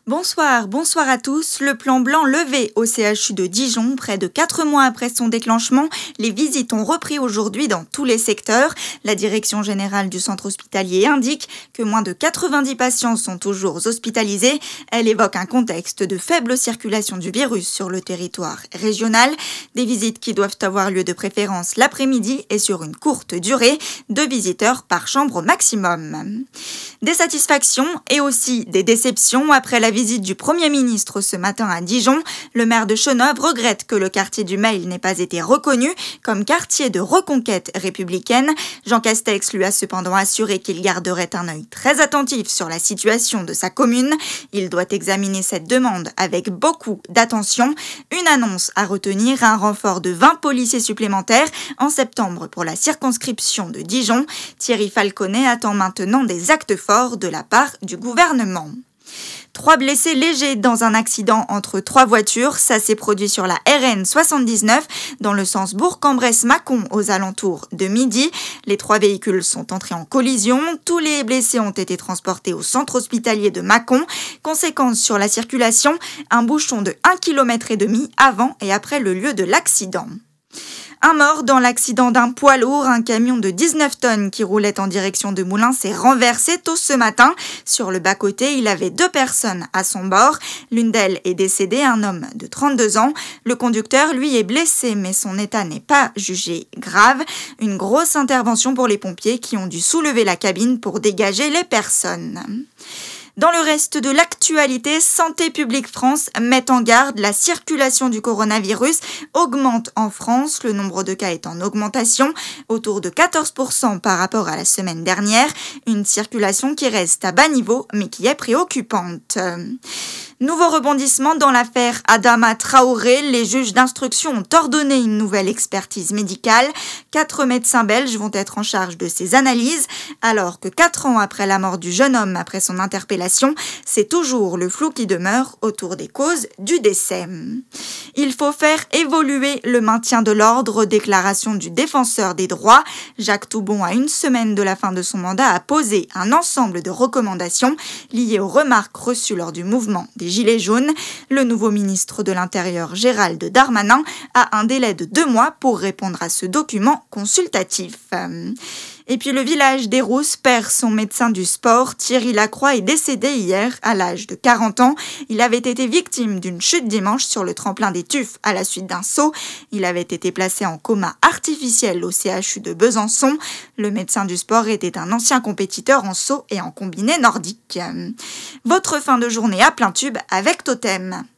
Bonsoir à tous. Le plan blanc levé au CHU de Dijon, près de 4 mois après son déclenchement, les visites ont repris aujourd'hui dans tous les secteurs. La direction générale du centre hospitalier indique que moins de 90 patients sont toujours hospitalisés. Elle évoque un contexte de faible circulation du virus sur le territoire régional. Des visites qui doivent avoir lieu de préférence l'après-midi et sur une courte durée, 2 visiteurs par chambre au maximum. Des satisfactions et aussi des déceptions après la visite du Premier ministre ce matin à Dijon. Le maire de Chenôve regrette que le quartier du Mail n'ait pas été reconnu comme quartier de reconquête républicaine. Jean Castex lui a cependant assuré qu'il garderait un œil très attentif sur la situation de sa commune. Il doit examiner cette demande avec beaucoup d'attention. Une annonce à retenir, un renfort de 20 policiers supplémentaires en septembre pour la circonscription de Dijon. Thierry Falconet attend maintenant des actes forts de la part du gouvernement. 3 blessés légers dans un accident entre 3 voitures. Ça s'est produit sur la RN 79 dans le sens Bourg-en-Bresse-Mâcon aux alentours de midi. Les 3 véhicules sont entrés en collision. Tous les blessés ont été transportés au centre hospitalier de Mâcon. Conséquence sur la circulation, un bouchon de 1,5 km avant et après le lieu de l'accident. Un mort dans l'accident d'un poids lourd, un camion de 19 tonnes qui roulait en direction de Moulins s'est renversé tôt ce matin. Sur le bas-côté, il avait 2 personnes à son bord. L'une d'elles est décédée, un homme de 32 ans. Le conducteur, lui, est blessé, mais son état n'est pas jugé grave. Une grosse intervention pour les pompiers qui ont dû soulever la cabine pour dégager les personnes. Dans le reste de l'actualité, Santé publique France met en garde, la circulation du coronavirus augmente en France. Le nombre de cas est en augmentation, autour de 14% par rapport à la semaine dernière. Une circulation qui reste à bas niveau, mais qui est préoccupante. Nouveau rebondissement dans l'affaire Adama Traoré. Les juges d'instruction ont ordonné une nouvelle expertise médicale. 4 médecins belges vont être en charge de ces analyses, alors que 4 ans après la mort du jeune homme après son interpellation, c'est toujours le flou qui demeure autour des causes du décès. Il faut faire évoluer le maintien de l'ordre, déclaration du défenseur des droits. Jacques Toubon, à une semaine de la fin de son mandat, a posé un ensemble de recommandations liées aux remarques reçues lors du mouvement des Gilets jaunes. Le nouveau ministre de l'Intérieur, Gérald Darmanin, a un délai de 2 mois pour répondre à ce document consultatif. Et puis le village des Rousses perd son médecin du sport. Thierry Lacroix est décédé hier à l'âge de 40 ans. Il avait été victime d'une chute dimanche sur le tremplin des Tuffes à la suite d'un saut. Il avait été placé en coma artificiel au CHU de Besançon. Le médecin du sport était un ancien compétiteur en saut et en combiné nordique. Votre fin de journée à plein tube avec Totem.